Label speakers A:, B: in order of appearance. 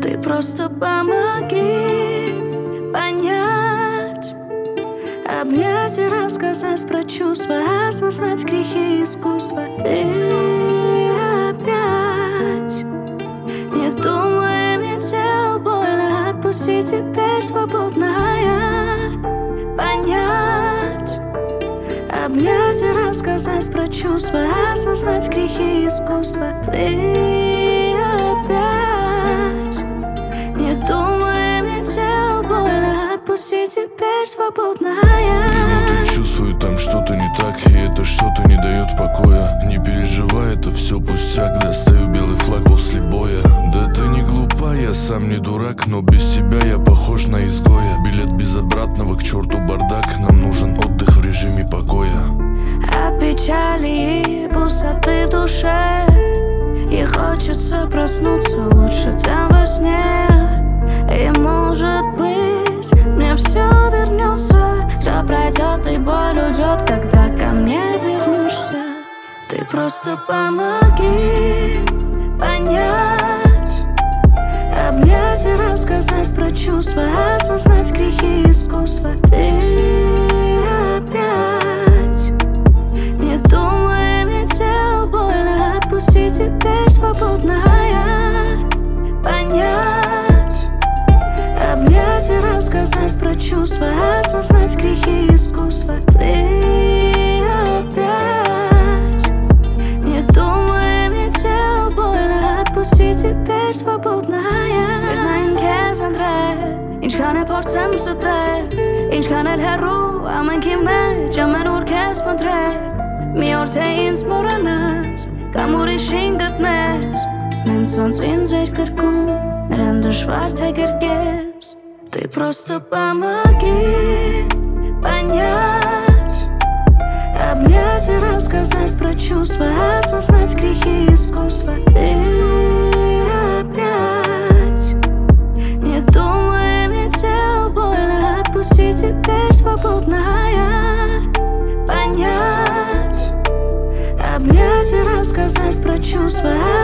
A: Ты просто помоги понять, обнять и рассказать про чувства, осознать грехи искусства. Ты опять не думай, мне тело больно, отпусти теперь свободная. Понять, обнять и рассказать про чувства, осознать грехи искусства. Ты опять не думай, мне тело больно, отпусти теперь свободная.
B: И внутри чувствую, там что-то не так, и это что-то не дает покоя. Не переживай, это все пустяк, достаю белый флаг после боя. Да ты не глупа, я сам не дурак, но без тебя я похож на изгоя. Билет без обратного, к черту бардак, нам нужен отдых в режиме покоя.
A: От печали и пустоты в душе, и хочется проснуться лучше там во сне. И может быть, мне все вернется, все пройдет и боль уйдет, когда ко мне вернешься. Ты просто помоги понять, обнять и рассказать про чувства, осознать грехи искусства. Ты опять не думай, мне тело больно, отпусти теперь свободная. Понять, обнять и рассказать про чувства, осознать грехи искусства. Ты опять не думай, мне тело больно, отпусти теперь свободная. Սիրնային քեզ ընտրել, ինչքան է փորձեմ ստել, ինչքան էլ հեռու ամենքի մեջ ամեն օր քեզ փնտրել. Մի օր թե ինձ մոռանաս, կամ ուրիշին գտնես, նենց ոնց ինձ էր կրկում, նրան դժվար թե գրկես. Ты просто помоги понять, обнять и рассказать про чувства, осознать грехи искусства. Ты опять не думай, мне тело больно, отпусти теперь свободная. Понять, обнять и рассказать про чувства,